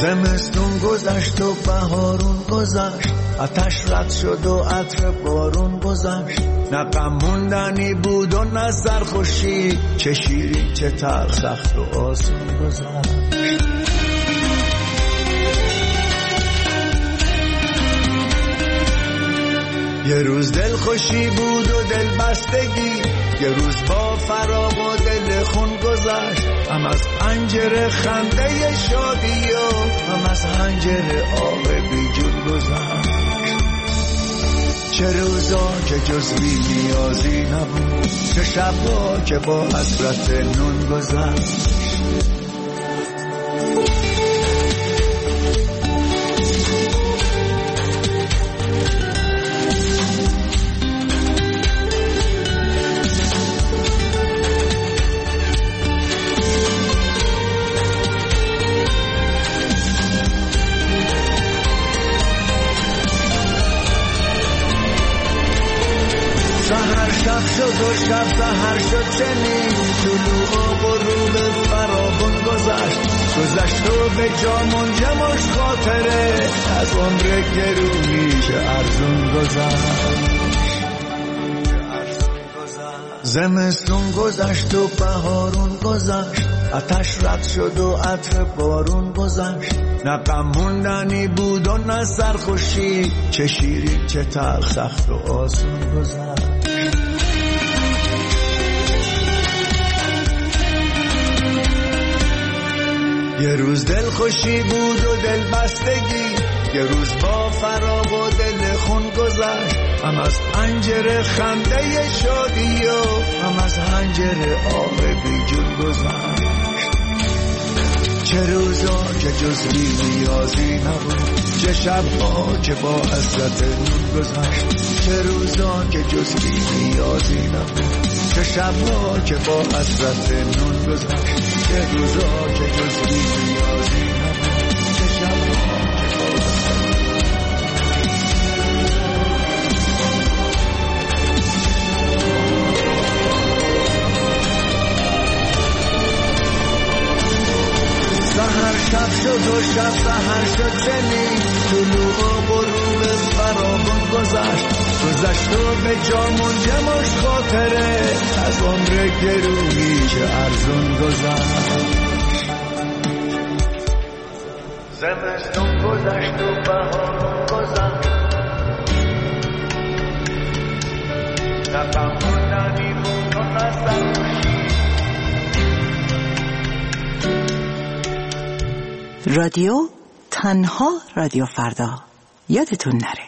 زمستون گذشت و بهارون گذشت، آتش رد شد و عطر بارون گذشت. نه غم موندنی بود و نه سرخوشی، چه شیرین چه تلخ، سخت و آسون گذشت. یه روز دل خوشی بود و دل بستگی، یه روز با فراق و دل خون گذشت. هم از پنجره خنده شادی و هم از حنجره آب بی جون گذشت. چه روزا که جز بی نیازی نبود، چه شبا که با حسرت نون گذشت. شد و شب سحر شد چنین، طلوع و غروب فراغون گذشت. گذشت و به جا منجمش خاطره، از عمر گرونیش ارزون گذشت. زمستون گذشت و بهارون گذشت، آتش رد شد و عطر بارون گذشت. نه غم موندنی بود و نه سرخوشی، چه شیرین چه تلخ، سخت و آسون گذشت. یه روز دل خوشی بود و دل بستگی، یه روز با فراق و دل خون گذشت. هم از پنجره خنده شادی و هم از حنجره آب بی جون گذشت. چه روزا که جز بی نیازی نبود، چه شبها که با حسرت نون گذشت. چه روزا که جز بی نیازی نبود، چه شبها که با حسرت نون گذشت. چه روزا که جز بی نیازی نبود، چه شبها که با حسرت سحر شب شد و شب سحر شد چنین، طلوع و غروب فراغون گذشت. گذشت و به جا منجمش خاطره، از عمر گرونیش ارزون گذشت. زمستون گذشت و بهارون گذشت، نه غم موندنی بود و نه سرخوشی. رادیو تنها رادیو فردا، یادتون نره.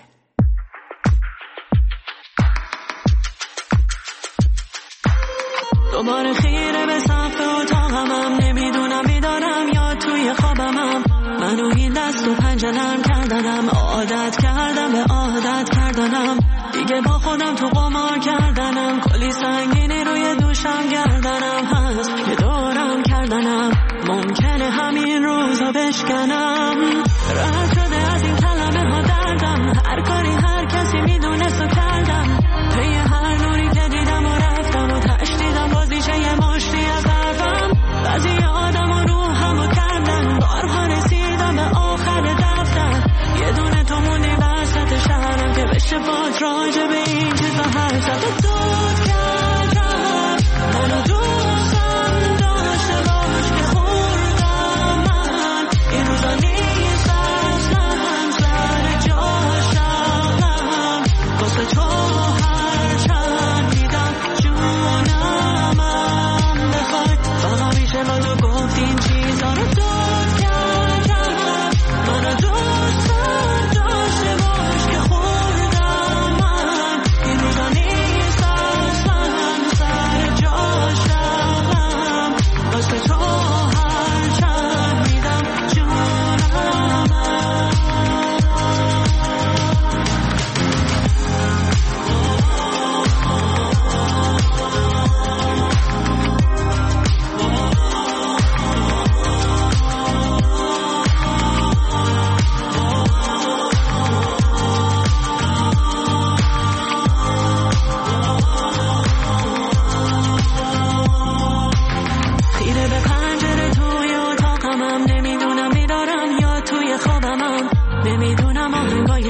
دوباره خیره به سقف اتاقمم، نمیدونم بیدارم یا توی خوابمم. منو این دست و پنجه نرم کردنم، عادت کردم به عادت کردنم. دیگه با خودم تو قمار کردنم، کلی سنگینی روی دوشم گردنم هست که دورم کردنم. ممکنه همین روزا بشکنم، رد شده از این کلمه ها دردم. هر کاری هر کسی میدونست و کردم، پی هر نوری که دیدم و رفتم و تشدیدم بازیشه یه مشتی از حرفم. بعضی آدم و روحم و کردن، بارها رسیدم به آخر دفتر. یه دونه تو موندی وسط شهرم که بشه باد راجع به این چیزا حرف زد. دود کردم منو دوستم داشته باش که خوردم من. این روزا نیست اصلا سر جاشم، واسه تو هر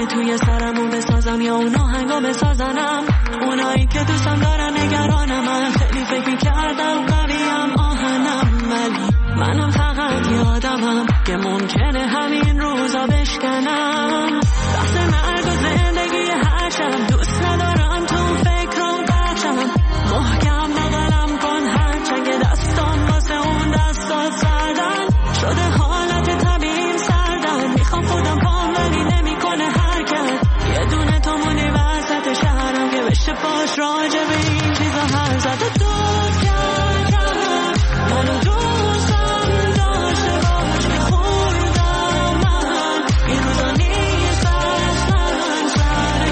که توی سرمو بسازم یا اون آهنگا بسازنم. اونایی که دوستم دارن نگرانم، من خیلی فکر میکردم قویم آهنم، ولی منم فقط یادمم که ممکنه همین روزا بشکنم. دست مرگ و زندگی هر شب دوست ندارم تو فکرم بچم. محکم بغلم کن هرچه که دستم واسه اون دستات سردن شده، حالت طبیعیم سردن. میخوام خودم پام ولی نمیکنه حرکت. یه دونه تو مونی وسط شهرم که بشه باش راجع به این چیزا هر زد. دوست کردم منو دوستم داشته باش میخوردم من این روزا نیست اصلا سر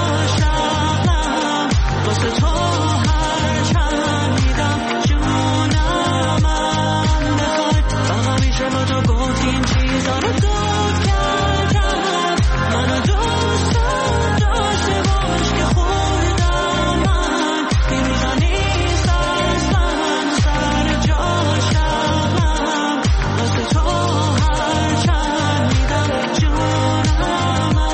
جاشم واسه تو هر چند میدم جونم من بخواد. فقط میشه با تو گفت این چیزا رو دوست کردم منو دوستم داشته باش که خوردم من این روزا نیست اصلا سر جاشم واسه تو هر چند میدم جونم من.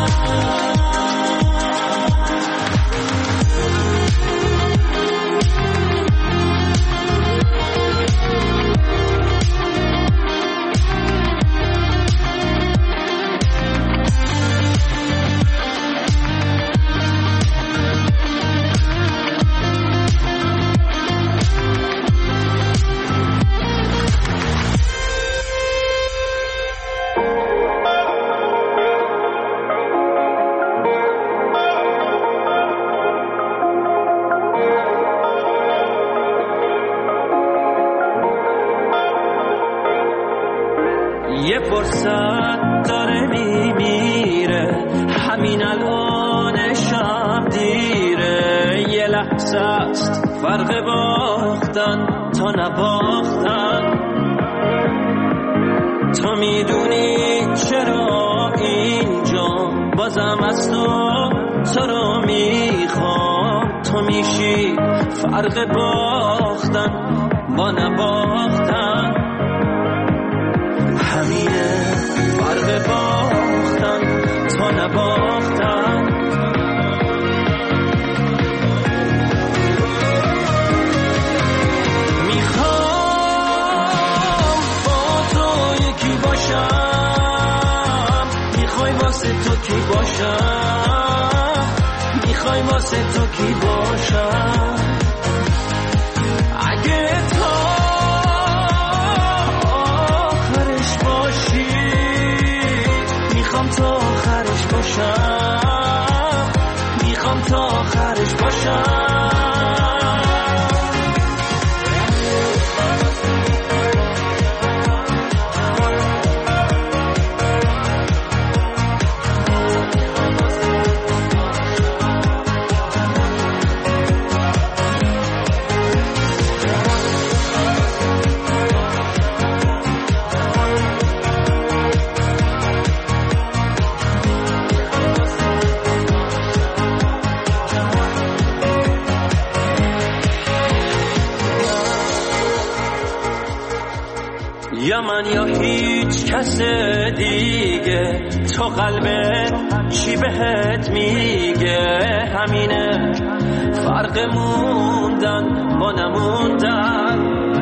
یه فرصت داره میمیره، همین الان شب دیره. یه لحظه است فرق باختن تا نباختن. تو میدونی چرا اینجا بازم از تو رو میخوام. تو میشی فرق باختن با نباختن. همینه فرق باختن تا نباختن. میخوام با تو یکی باشم. میخوای واسه تو کی باشم؟ میخوای واسه تو کی باشم؟ اگه تو میخوام تا آخرش باشم. میخوام تا آخرش باشم. یا من یا هیچ کس دیگه، تو قلبت چی بهت میگه؟ همینه فرق موندن با نموندن.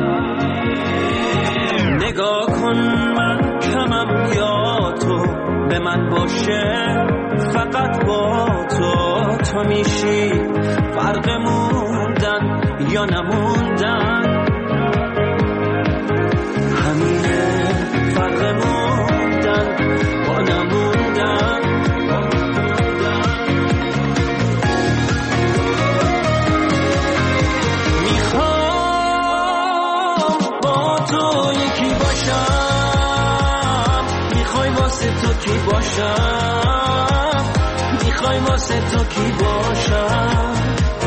نگاه کن من کمم یا تو به من باشه فقط با تو. تو میشی فرق موندن یا نموندن. همینه فرق موندن با نموندن. میخوام با تو یکی باشم. میخوای واسه تو کی باشم؟ میخوای واسه تو کی باشم؟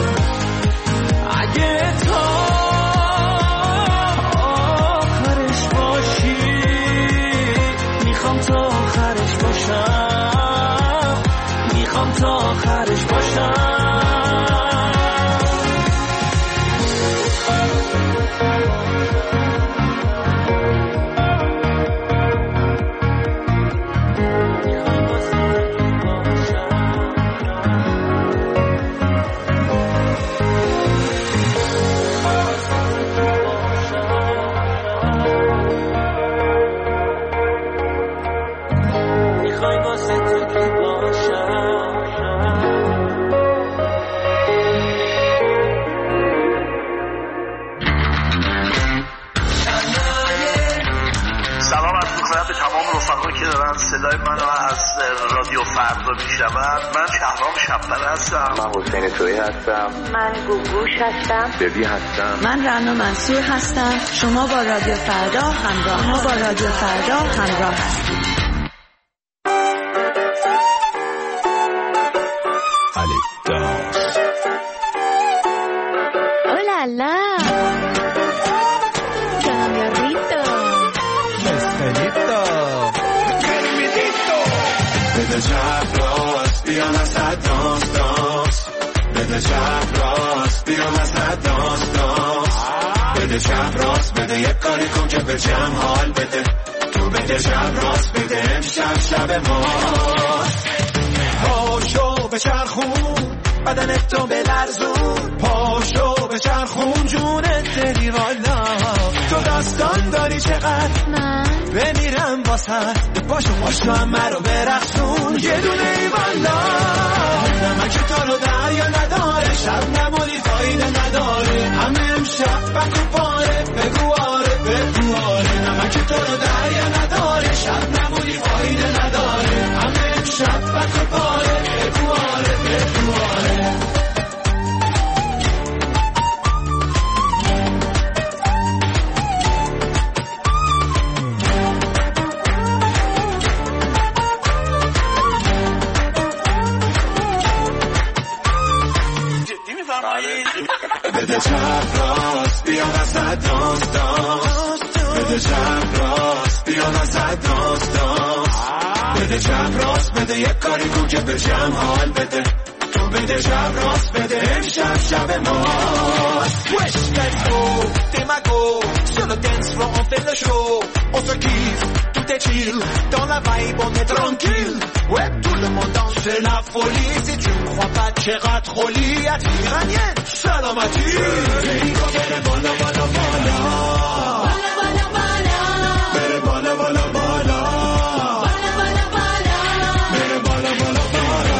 اگه تو میخوام تا آخرش باشم. میخوام تا آخرش باشم. به تمام رفقا که دارن صدای منو از رادیو فردا میشنون. من شهرام شب‌بر هستم. من حسین تویی هستم. من گوگوش هستم. ببی هستم. من رنا منصور هستم. شما با رادیو فردا همراه هستید. اولالا بده چپ راست بیا وسط داست بده چپ راست بیا وسط داست بده چپ راست بده یک کاری کن که به جمع حال بده تو بده چپ راست بده امشب شب ماست پاشو به چرخون بدنت تو بلرزون پاشو به چرخون جونت دلی والا تو داستان داری چقدر من بمیرم واسط پاشو همه رو برخصون یه دونه ای والا نمک تو رو دریا نداره شب نمونی فایده نداره همه امشب بکن پاره بگو آره نمک تو رو دریا نداره شب نمونی فایده نداره همه امشب بکن پاره بگو آره بده چپ راست بیا وسط داست بده چپ راست بیا وسط داست بده چپ راست بده یک کاری کن که به جمع حال بده تو بده چپ راست بده امشب شب ماست Wesh, let's go, Demago, sur le dance floor on fait le show on se kiffe, tout est chill dans la vibe on est tranquille ouais, tout le monde danse, c'est la folie si tu ne crois pas چقدر خلیت ایرانیان سلامتی بریگو بره بالا بالا بالا بره بالا بالا بالا بره بالا بالا بالا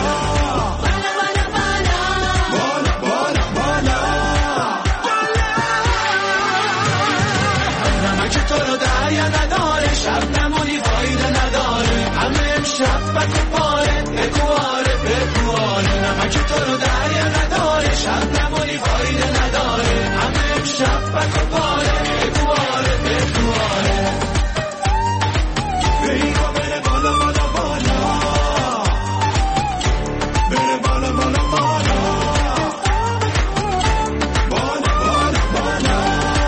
بالا بالا نمک تو رو دریا نداره شب نمونی فایده نداره همه امشب بکن پاره بگواره نمک تو رو دریا نداره شب نمونی فایده نداره همه امشب بکن پاره بگواره بریگو بره بالا بالا بالا بره بالا بالا بالا بالا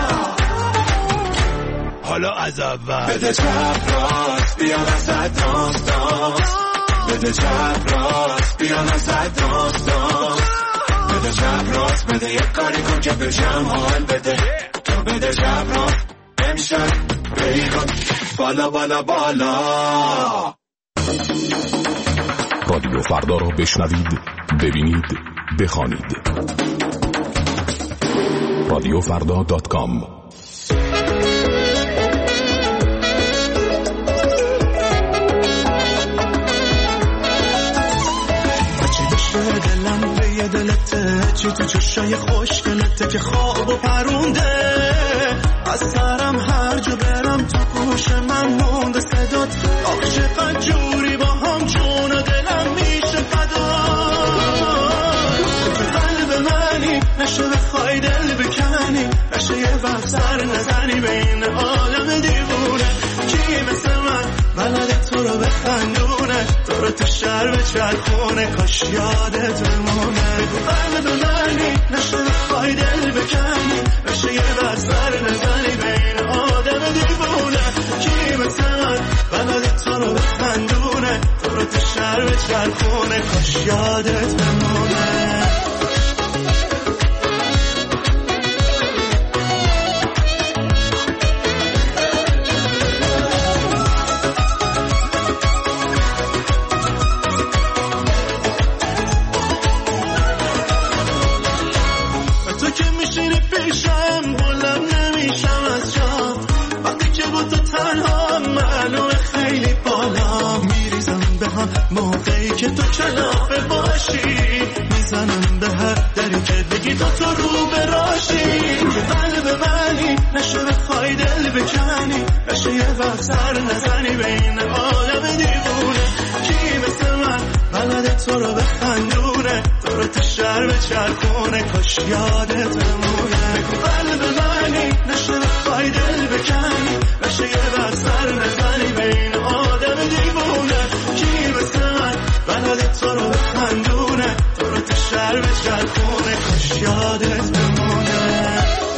حالا از اول بده چپ راست بیا وسط داست بده چپ راست بیا وسط داست بده چپ راست بده یک کاری کن که به جمع حال بده تو بده چپ راست امشب بریگو بالا بالا بالا رادیو فردا رو بشنوید ببینید بخوانید radiofrda.com دلم به یه دلته چی تو چشای خوشگلته که خواب و پرونده از سرم هر جا برم تو گوش من مونده صدات آخ چقدر جوری با هم جون و دلم میشه فدا تو قلب منی نشه بخوای دل بکنی نشه یه وقت سر نزنی بین عالم دیوونه کی مثل من بلده تو رو بخندونه تو رو تو شهر به چرخونه کاش یادت بمونه تو قلب منی نشه بخوای دل بکنی نشه یه بر سر نزنی بین آدم دیوونه کی مثل من بلده تو رو بخندونه تو رو تو شهر به چرخونه کاش یادت بمونه موقعی که تو کلافه باشی میزنم به هر دری که بگی تو رو براشی تو قلب منی نشه بخوای دل بکنی نشه یه وقت سر نزنی به این عالم دیوونه. کی مثل من بلد تو رو بخندونه، تو رو تو شهر بچرخونه، کاش یادت بمونه. بگو قلب منی نشه بخوای دل بکنی، نشه یه وقت سر نزنی به این آدم دیوونه. کی مثل من بلد تو رو بخندونه، تو رو تو شهر بچرخونه، کاش یادت بمونه.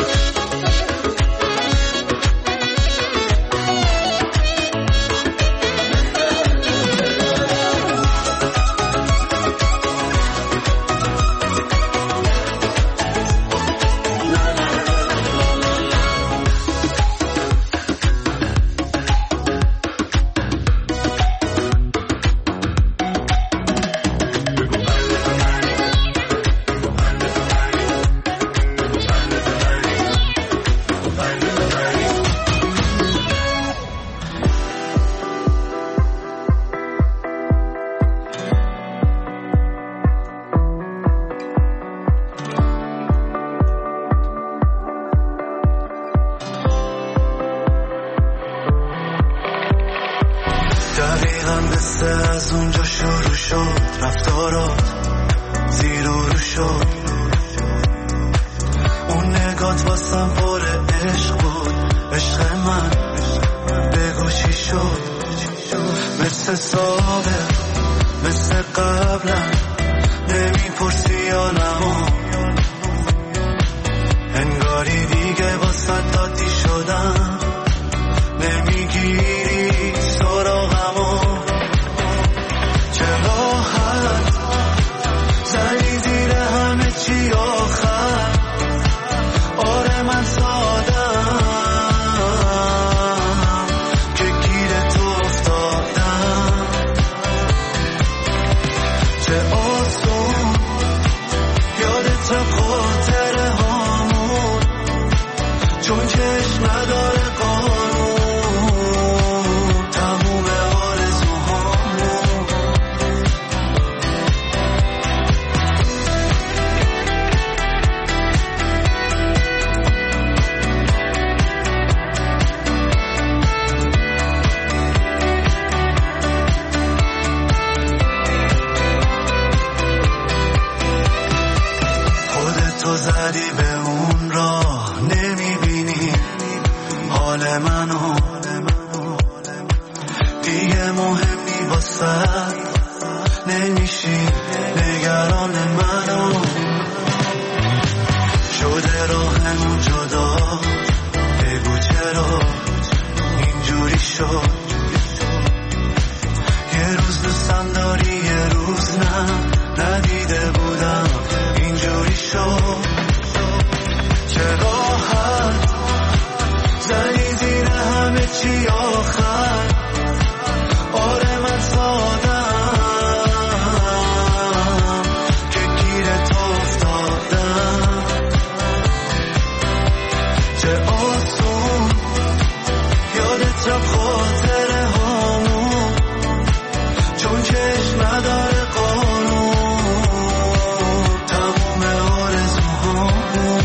از اونجا شروع شد رفتارات زیر و رو شد، اون نگات واسم پر عشق بود. عشق من بگو چی شد؟ مثل سابق مثل قبلم نمیپرسی حالمو، انگاری دیگه واسه دادی شدم، نمیگیری سراغمو. چه راحت زنی زیر همه چی آخر، آره من سادم که گیر تو افتادم. چه آسون یادت رفت خاطره هامون، چون چشم نداره قانون، تموم آرزوهامون. خودتو زدی به اون راه، نمیبینی حال منو، دیگه مهمی واسه نمیشی نگران منو. شده راهمون جدا، بگو چرا اینجوری شد؟ یه روز دوستم داری یه روز نه، ندیده بودم اینجوری شد. چه راحت زنی زیر همه چی آخر، آره من سادم که گیر تو افتادم. چه آسون یادت رفت خاطره هامون، چون چشم نداره قانون، تموم آرزوهامون.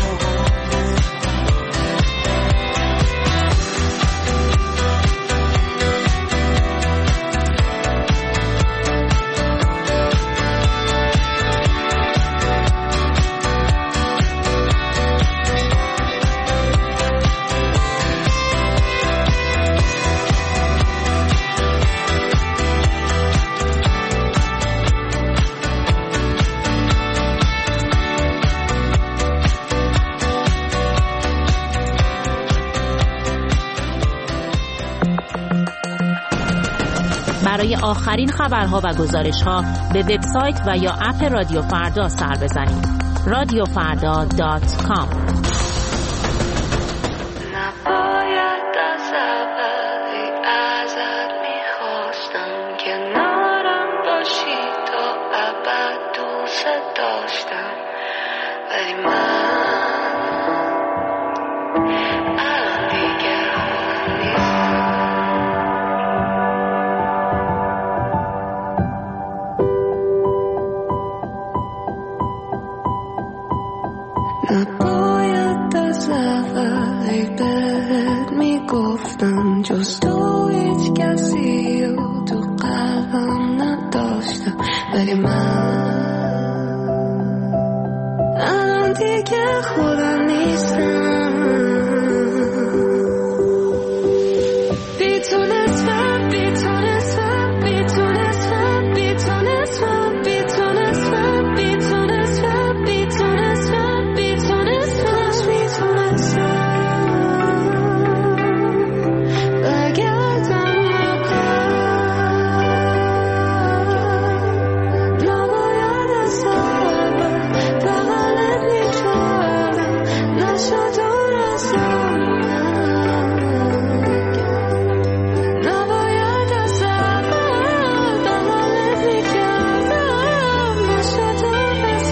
برای آخرین خبرها و گزارش‌ها به وبسایت و یا اپ رادیو فردا سر بزنید. radiofarda.com. نباید از اولی ازت میخواستم که نارم باشی، تا ابد دوست داشتم، ولی من الان دیگه نیستم. نباید میگفتم جز تو هیچ کسی رو تو قلبم نداشتم، ولی من دیگه خودم نیستم. بی تو نصفم، بی تو نصفم، بی تو نصفم، بی تو نصفم، بی تو نصفم، بی تو نصفم، بی تو نصفم، بی تو نصفم، بی تو نصفم. برگردم نباید از اول بغلت میکردم، نشد دور از نباید از اول بغلت میکردم، نشد دور از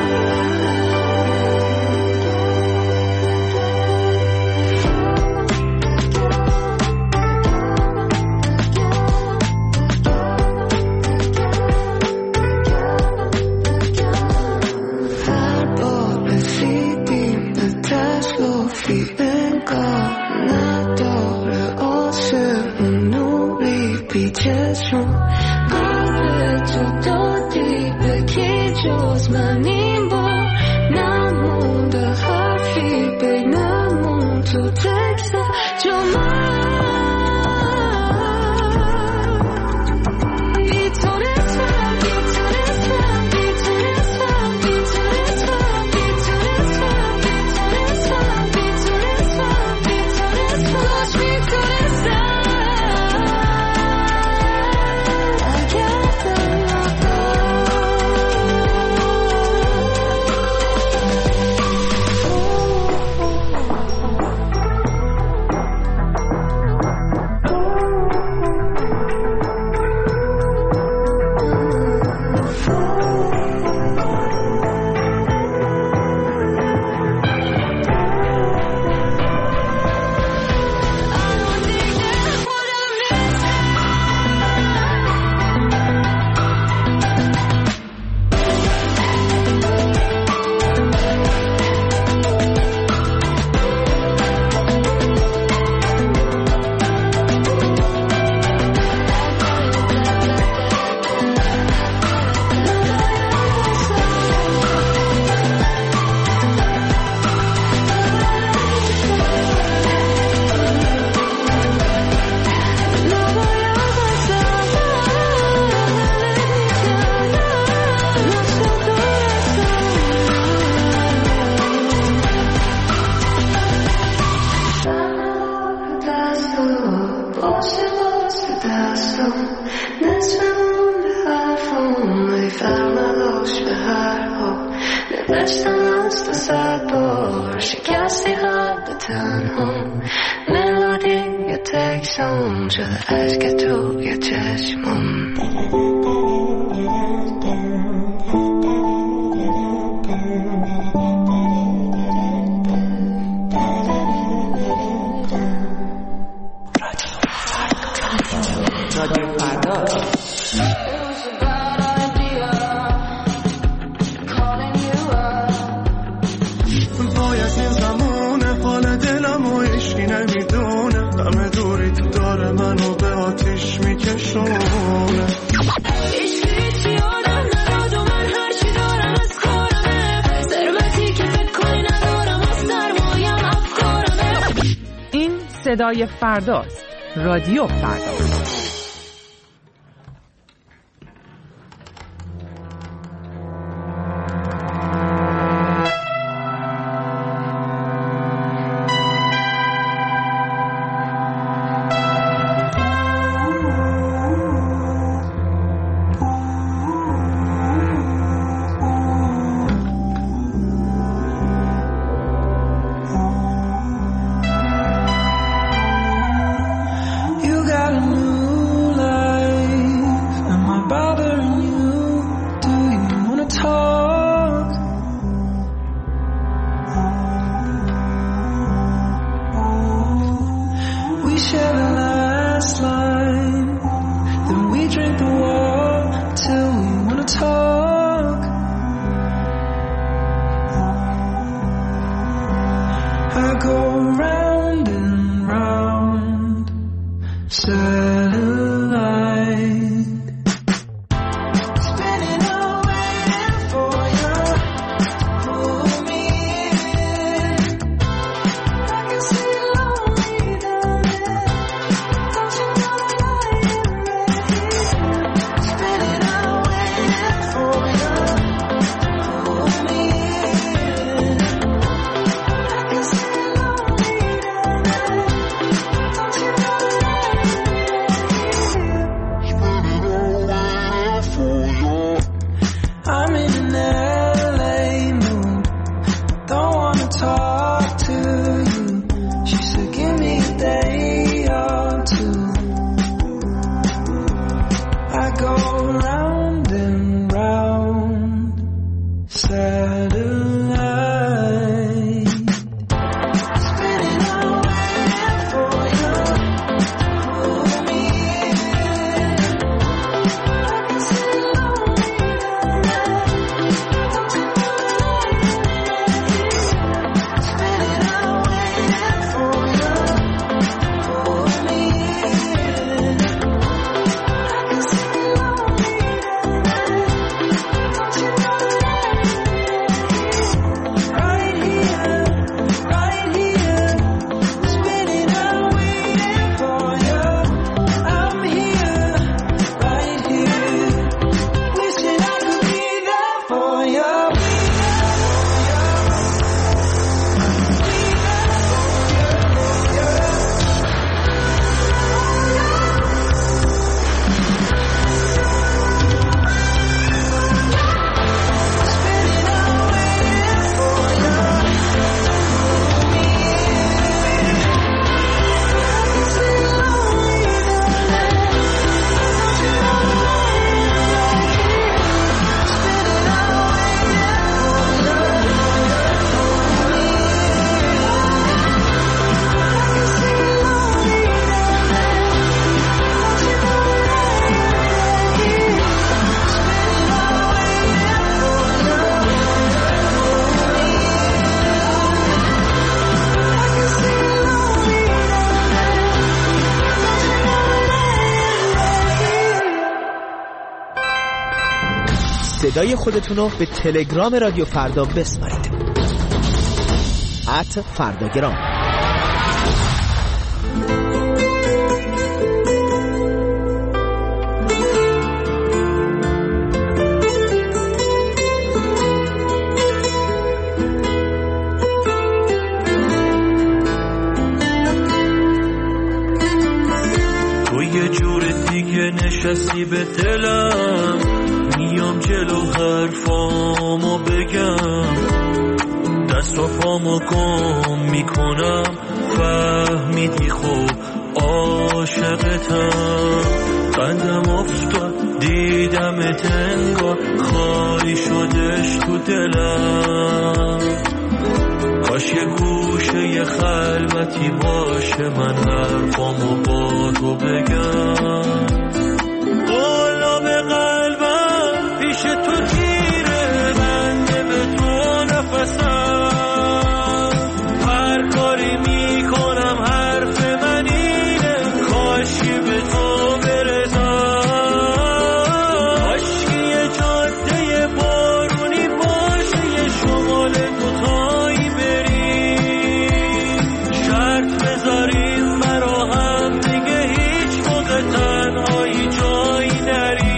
هر بار رسیدیم به تشلافی انگار نداره عاشق نوری بی چشم. قلب تو دادی به کی جز من این بار، نمونده حرفی بینمون تو تکست جو من. بی تو نصفم، بی تو نصفم، بی تو نصفم، بی تو نصفم، بی تو نصفم، بی تو نصفم، بی تو نصفم، بی تو نصفم، بی تو نصفم. صدای فرداست. رادیو فردا. You gotta move. صدای خودتون رو به تلگرام رادیو فردا بسپارید. @فرداگرام. تو یه جور دیگه نشستی به دلم، میام جلو حرفامو بگم، دست و پامو گم میکنم، فهمیدی خب عاشقتم. قندم افتاد دیدمت انگار خالی شدش تو دلم، کاش یه گوشه یه خلوتی باشه من حرفامو با تو بگم. بالا به قلبم پیش تو گیره، بنده به تو نفسم، هر کاری میکنم حرف من اینه، کاشی به تو برسم، کاشکی یه جاده بارونی باشه، یه شمال دوتایی بریم، شرط بذاریم برا هم دیگه هیچ موقع تنهایی جایی نریم.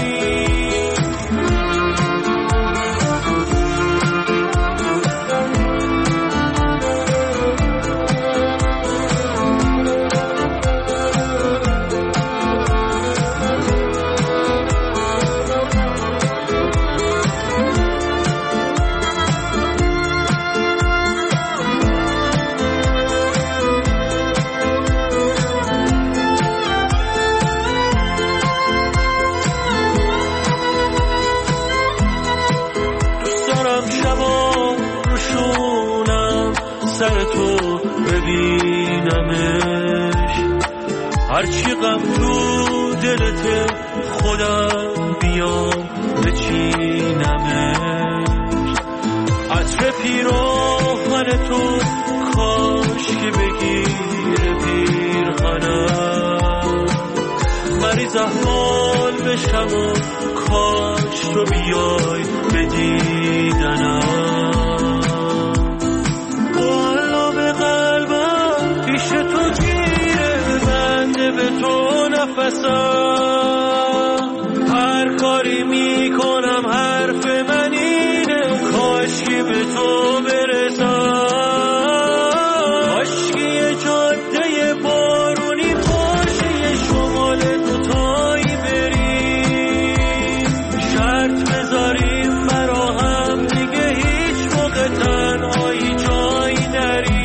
سر تو ببینمش، هرچی غم تو دلت خودم بیام بچینمش، عطر پیراهن تو کاش که بگیره پیرهنم، مریض احوال بشم و کاش تو بیای بدیدنم. پیش تو گیره بنده به تو نفسم، هر کاری میکنم حرف من اینه، کاشکی به تو برسم، کاشکی یه جاده بارونی باشه، یه شمال دوتایی بریم، شرط بذاریم برا هم دیگه هیچ موقع تنهایی جایی نریم.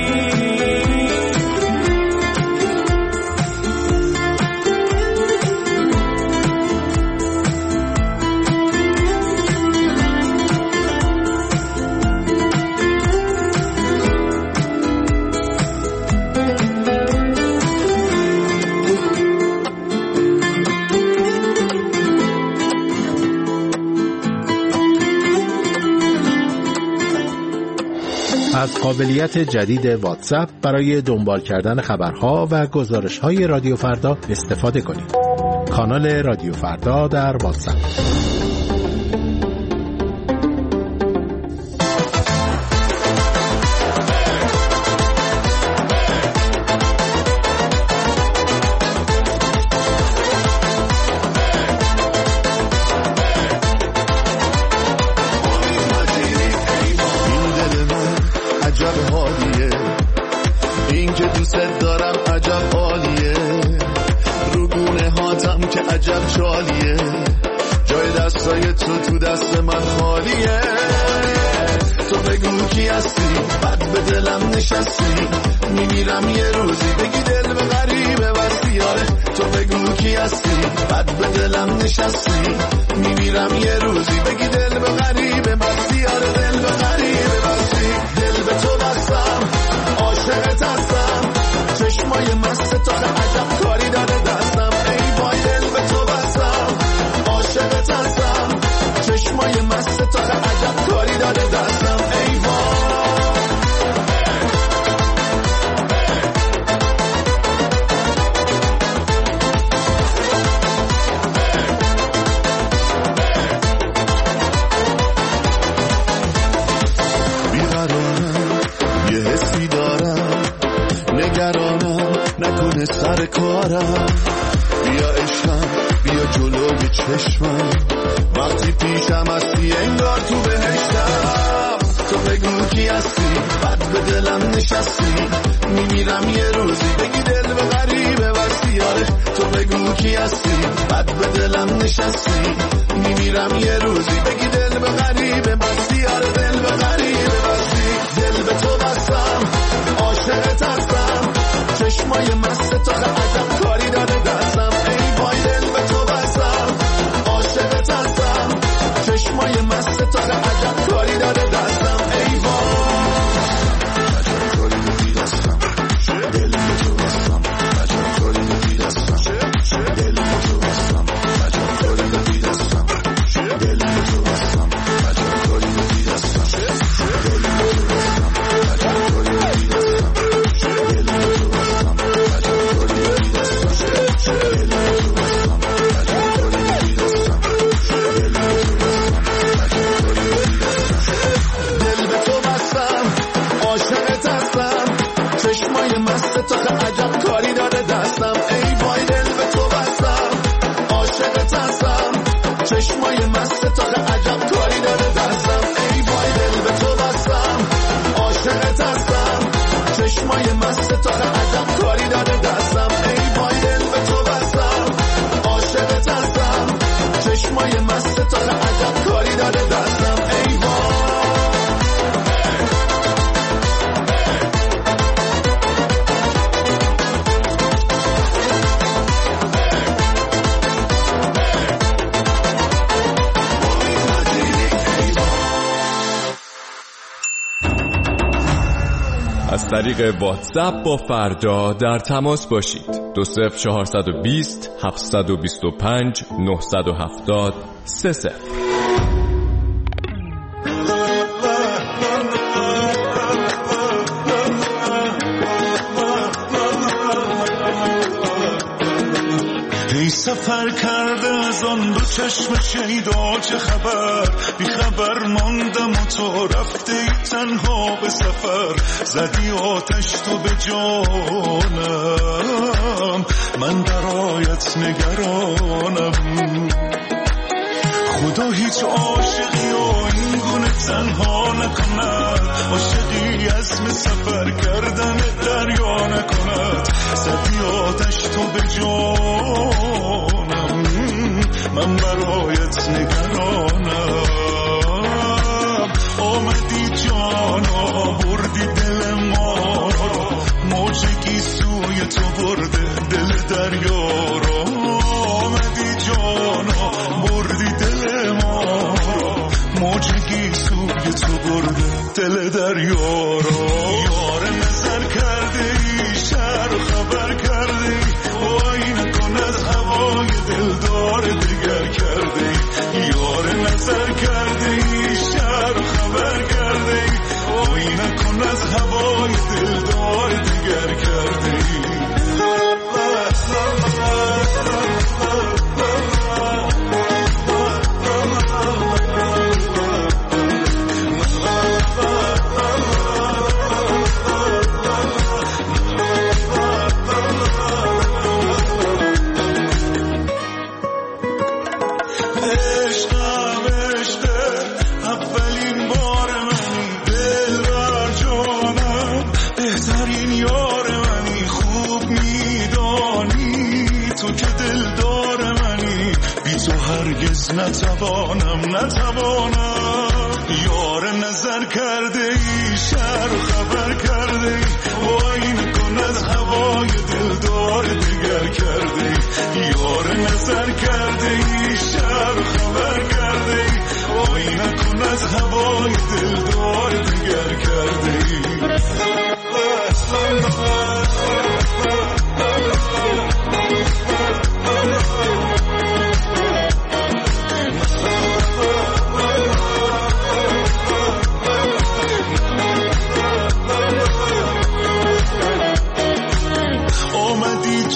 از قابلیت جدید واتساپ برای دنبال کردن خبرها و گزارش‌های رادیو فردا استفاده کنید. کانال رادیو فردا در واتساپ. عجب چالیه، جای دستای تو دست من خالیه. تو بگو کی هستی، بد به دلم نشستی، میمیرم یه روزی بگی دل به غریبه وسیاره. تو بگو کی هستی، بد به دلم نشستی، میمیرم یه روزی بگی دل به غریبه وسیاره. دل به غریبه وسی، دل به تو بستم، عاشقت هستم، چشمای مست تو عجب کاری داره دستم. ای وای دل به تو بستم، عاشقت هستم، چشمای مست تو عجب کاری داره دستم. ای وای میمونه سر کارم. بیا عشقم بیا جلوی چشمم، وقتی پیشم هستی انگار تو بهشتم. تو بگو کی هستی بد به دلم نشستی، میمیرم یه روزی بگی دل به غریبه واستی. آره تو بگو کی هستی بد به دلم نشستی، میمیرم یه روزی بگی دل به غریبه واستی. آره دل به غریبه واستی. دل به تو بستم عاشقت هستم، چشمای مست تو عجب کاری داره دستم. ای وای دل به تو بستم عاشقت هستم، چشمای مست تو عجب کاری داره دستم. ای وای عجب کاری داری دستم، دل به تو بستم عجب کاری داری دستم. دل به تو بستم عجب کاری داری دستم، دل به تو بستم عجب کاری داری دستم. دل به تو بستم عجب کاری داری دستم، دل به تو بستم عجب کاری داری دستم. دل به تو بستم عجب کاری داری دستم، دل به تو بستم عجب کاری داری دستم. دل به تو بستم عاشقت هستم، چشمای مست تو عجب کاری داره دستم. ای وای دل به تو بستم عاشقت هستم، چشمای مست تو عجب کاری داره دستم. ای وای دل به تو بستم عاشقت هستم، چشمای مست تو عجب کاری داره دستم. ای وای دل به تو بستم عاشقت هستم، چشمای مست تو عجب کاری داره دستم. ای وای از طریق واتساپ با فردا در تماس باشید. 20420 725 970 30. ای سفر کرده از آن دو چشم شیدا چه خبر، بی خبر ماندم و تو رفته ای تنها به سفر. زدی آتش تو به جانم، من برایت نگرانم. خدا هیچ عاشقی و این گونه تنها نکند، عاشقی عزم سفر کردن دریا نکند. زدی آتش تو به جانم، من برایت نگرانم. آمدی جانا بردی دل ما رو، موجگی سوی تو برده دل دریا رو. آمدی جانا بردی دل ما رو، موجگی سوی تو برده دل دریا رو. یار نظر کرده ای شهر خبر کرده ای، وای نکن از هوای دلدار دیگر کرده ای. یار نظر کرده ای شهر خبر کرده ای، وای نکن از هوای دلدار دیگر کرده ای. نتوانم یار نظر کرده ای شهر خبر کرده ای، وای نکن از هوای دلدار دیگر کرده ای. یار نظر کرده ای شهر خبر کرده ای، وای نکن از هوای دلدار دیگر کرده ای. آمدی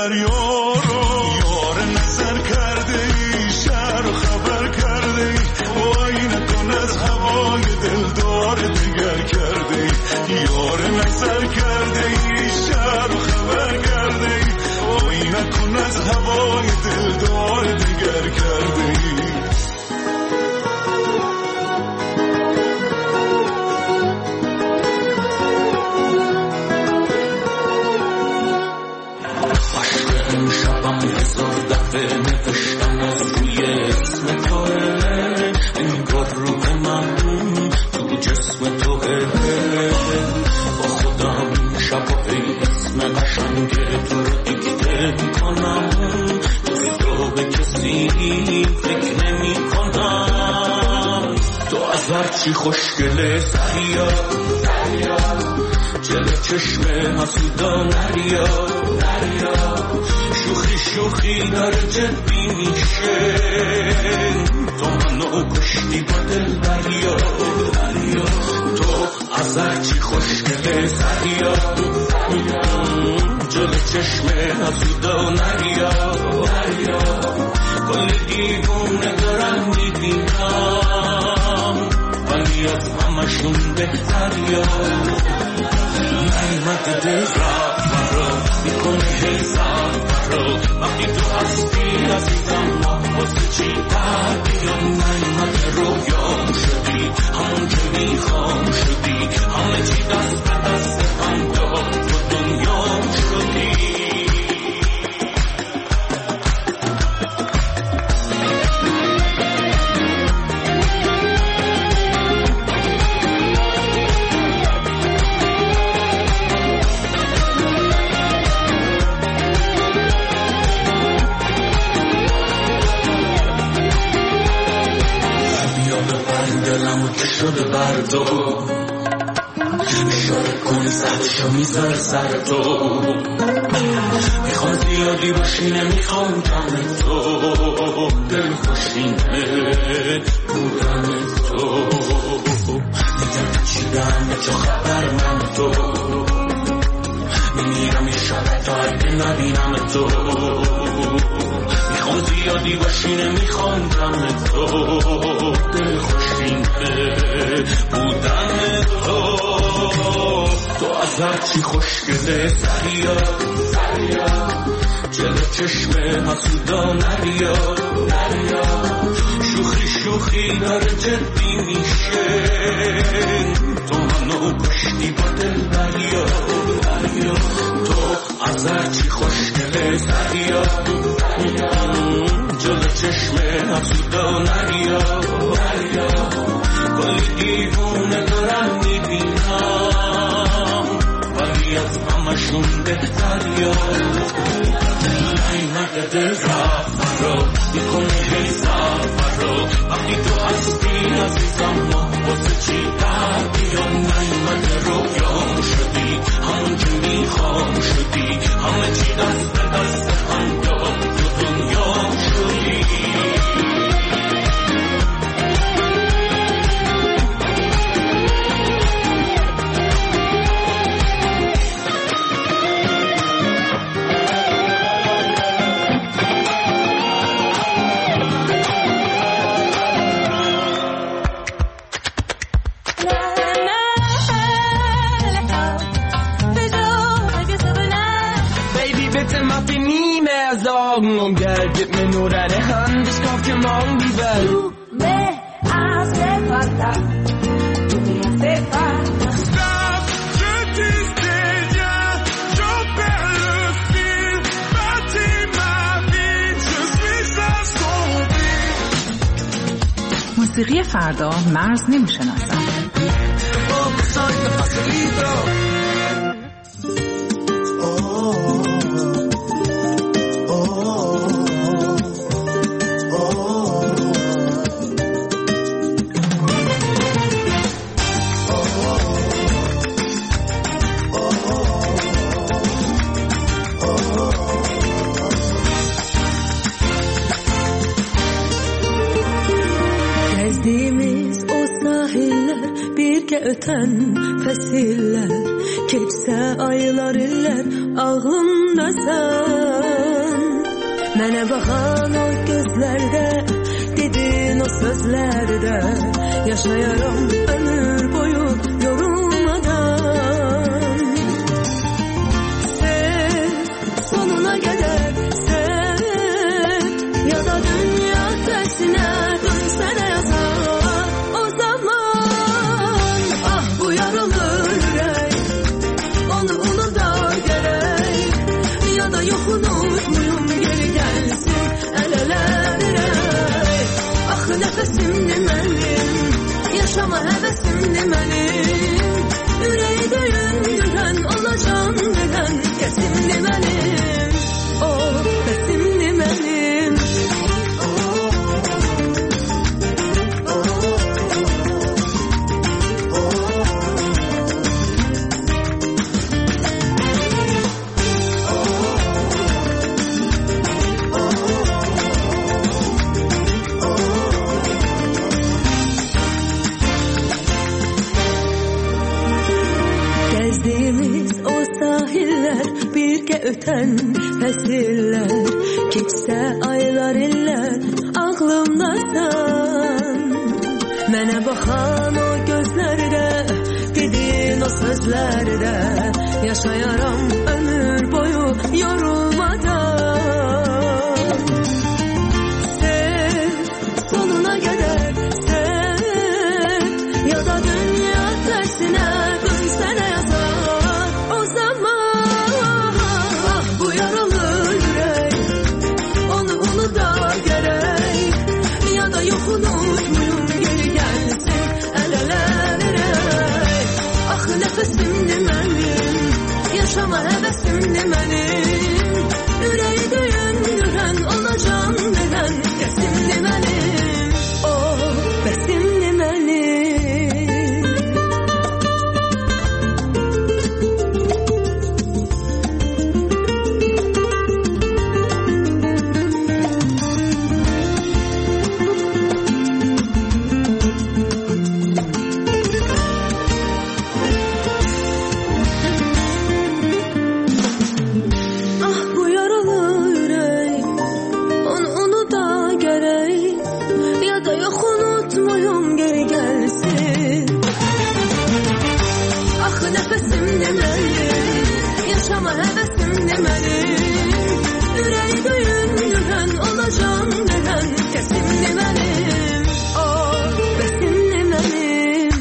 دریا رو یار نظر کرده ای شهر رو خبر کرده ای وای نکن از هوای دلدار دگر کرده ای یار نظر کرده ای شهر رو خبر کرده ای وای نکن از هوای دلدار دگر کرده ای هزار دفعه نوشتم از روی اسم توه انگار روح من تو جسم توه با خودم شب و اسم قشنگ تو رو دیکته میکنم دوست رو به کسی فکر نمی کنم تو از هرچی خوشگله سریا جلو چشم حسودا نریا شوخی داره جدی میشه تو منو کشتی با دل دریا تو از هرچی خوشگله سریا جلو چشم حسودا نریا کل دیوونه دارم میبینم ولی از همشون بهتریا نعمت دل را میکنه حساب وقتی تو هستی عزیزم واسه چی دردی یا نعمت رویام شدی همون که میخوام شدی همه چی دست به دست هم داد تو دنیام شدی شده بر تو اشاره کنی سرشو میذاره سر تو میخوام زیادی باشی نمیخوام کم تو دل خوشینه بودن تو دیدم چیدم تو خبر من تو میمیرم یه شب تا اگه نبینم تو میخوام زیادی باشی نمیخوام کم تو دل خوشینه بودن تو از هرچی خوشگله سریا جلو چشم حسودا نریا شوخی داره جدی میشه تو منو کشتی با دل دریا تو از هرچی خوشگله سریا جلو چشم حسودا نریا کلی دیوونه دارم میبینم ولی از همشون بهتریا نعمت دل رفت فرا میکنه حساب فرا وقتی تو هستی عزیزم واسه چی دردی یا نعمت رویام شدی همون که میخوام شدی همه چی دست به دست هم داد تو دنیام شدی Någon gadget med några hand det skakar mång i väl me hace falta tú me hace falta Stop, je disais rien j'en perds le fil bâtis ma vie je suis assombri موسیقی فردا مرز نمیشناسم Öten fesiller geçse aylar iller ağımda sen Mənə baxan o gözlərdə, dedin o sözlərdə, yaşayaram ömür boyu yorulmadan. Sev, sonuna qədər sev, ya da dünya tersine dönsene yazar o zaman. Ah bu yaralı yürek, onu unuda gerek, ya da yok unutmuyum geri gelsin el ele vererek. Ah nefesimdi benim, yaşama hevesimdi benim, yüreği döndüren olacağım neden, kesimdi benim, o besimdi benim. Gezdiğimiz o sahiller, birge öten fesiller, geçse aylar iller aklımdasan. Mənə baxan o gözlərdə, dedin o sözlərdə, yaşayaram ömür boyu yorulmadan. Sev, sonuna qədər sev, ya da dünya tersine dönsene yazar o zaman. Ah bu yaralı yürek, onu unuda gerek, ya da yok unutmuyum geri gelsin el ele vererek. Ah nefesimdi benim, yaşama hevesimdi benim, yüreği döndüren olacağım neden, kesimdi benim, o besimdi benim. Ah bu yaralı yürek, onu unuda gerek, ya da yok unutmuyum geri gelsin. Ah nefesimdi benim, yaşama hevesimdi benim, yüreği döndüren olacağım neden, kesimdi benim, o besimdi benim.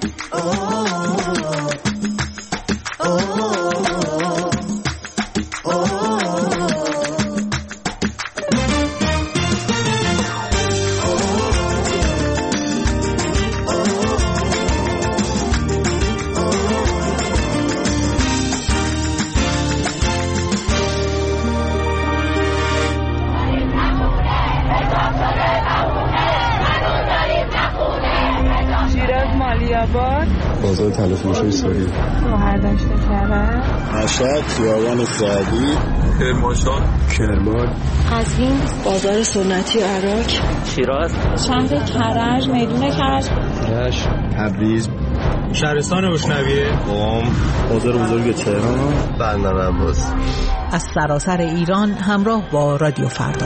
شیراز مالیاباد، بازار تلافروشی سوری، مهردشت کرد، مشهد خیابان سعدی، کرمانشاه، کرمان، قزوین، بازار سنتی عراق، شیراز، شهر کرج، میدون کرج، رشت، تبریز، شهرستان روشنویه، قم، بازار بزرگ تهران، بندر عباس. از سراسر ایران همراه با رادیو فردا.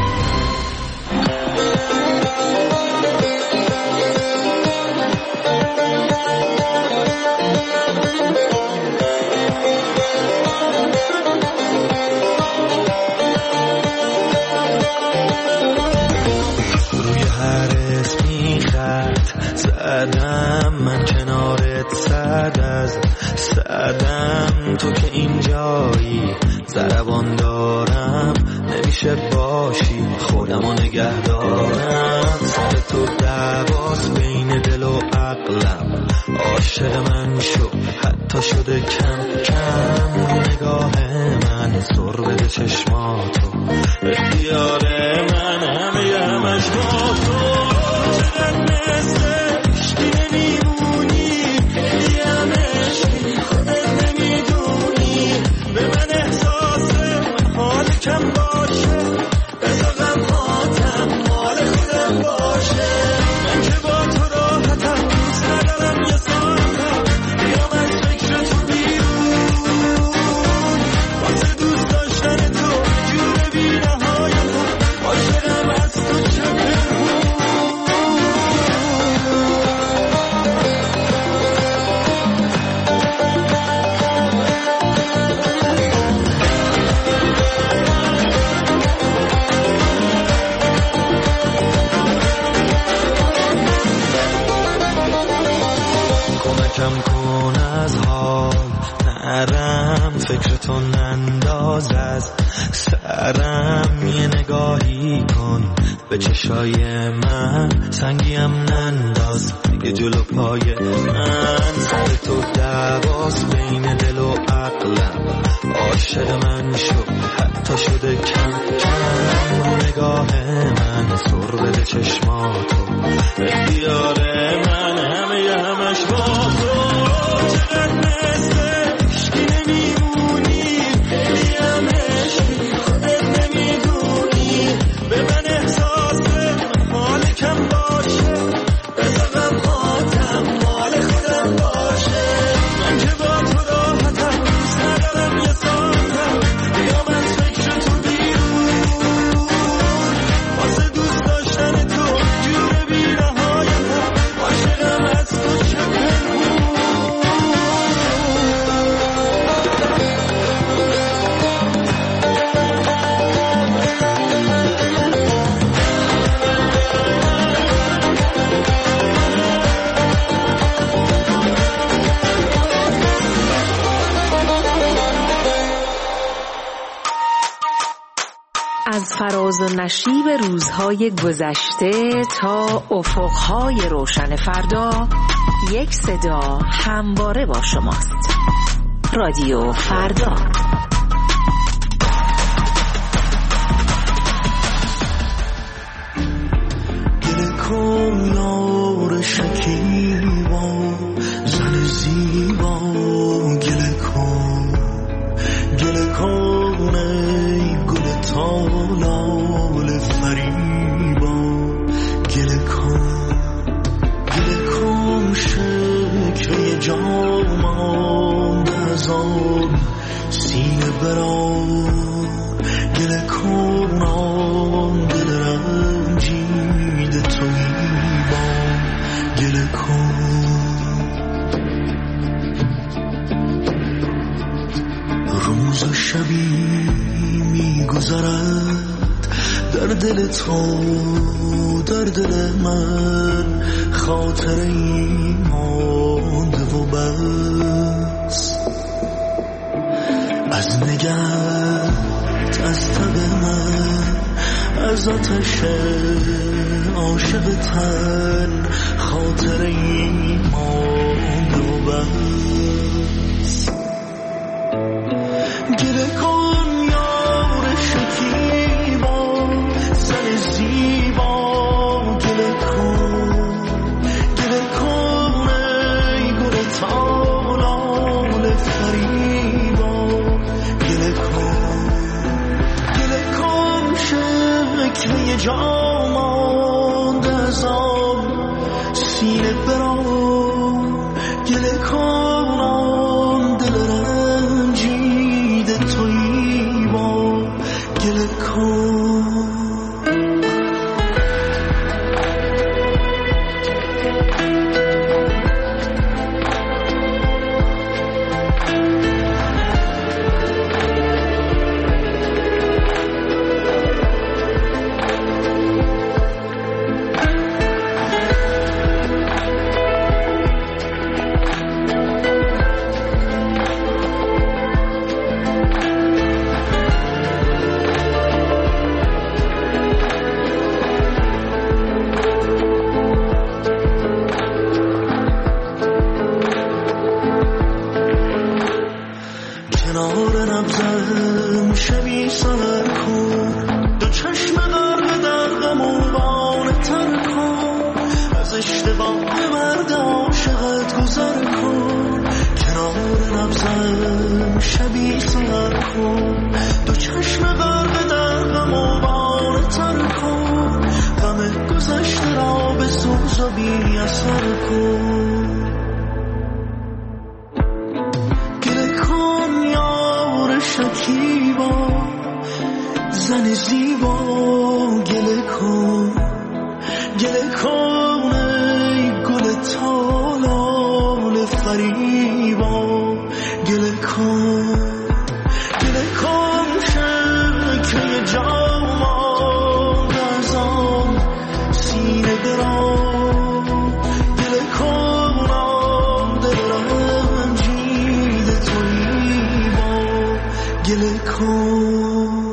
روی هر اسمی خط زدم، من کنارت صد از صدم، تو که اینجایی ضربان دارم، نمیشه باشی خودمو نگه دارم، سر تو دعواست بین دل و عقلم، عاشق من شو حتی شده کم کم، نگاه من سر بده چشماتو، اختیار من همش با تو، چقدر مثل عشقی نمیمونی، دیم عشقی خودت نمیدونی، به من احساس حال کم باشه، بذار غمهاتم مال خودم باشه، من که با تو راحتم، دوست ندارم یه ساعتم بیام از فکر تو بیرون، واسه دوست داشتن تو جور بی نهایت باز از سرم یه نگاهی کن به چشای من، سنگیم ننداز یه جلو پای من. سر تو دعواست بین دل و عقلم، عاشق من شد حتی شده کم کم. رو نگاه من سر بده چشماتو، اختیار من همش با تو. چقدر مثل عشقی نمیمونی، خیلی هم عشقی خودت نمیدونی. به من احساس مالکم باشه، بذارم خاطم مال خودم باشه. من که با تو راحتم، دوست ندارم یه ساعتم بیام از فکر تو بیرون. واسه دوست داشتن تو جور بی‌نهایتم، عاشقم از تو چه از فراز و نشیب روزهای گذشته تا افقهای روشن فردا، یک صدا همواره با شماست. رادیو فردا. گله کن یار شکیبا، زن زیبا گله کن. گله کن ای گل تالال فریبا، گله کن. گله کن شکل جامان از آن سینه بران. گله کن آن دل رنجیده تویی با، گله کن. روز و شبی میگذرد در دل تو، در دل من خاطری مانده و بس. از نگهت، از تب من، از آتش عاشق تن خاطری مانده و بس. گله کن یار شکیبا، زن زیبا گله کن. گله کن ای گل تالال فریبا، گله کن. گله کن شکل جامان از آن سینه بران. گله کن آن دل رنجیده تویی با، گله کن. گله کن. تو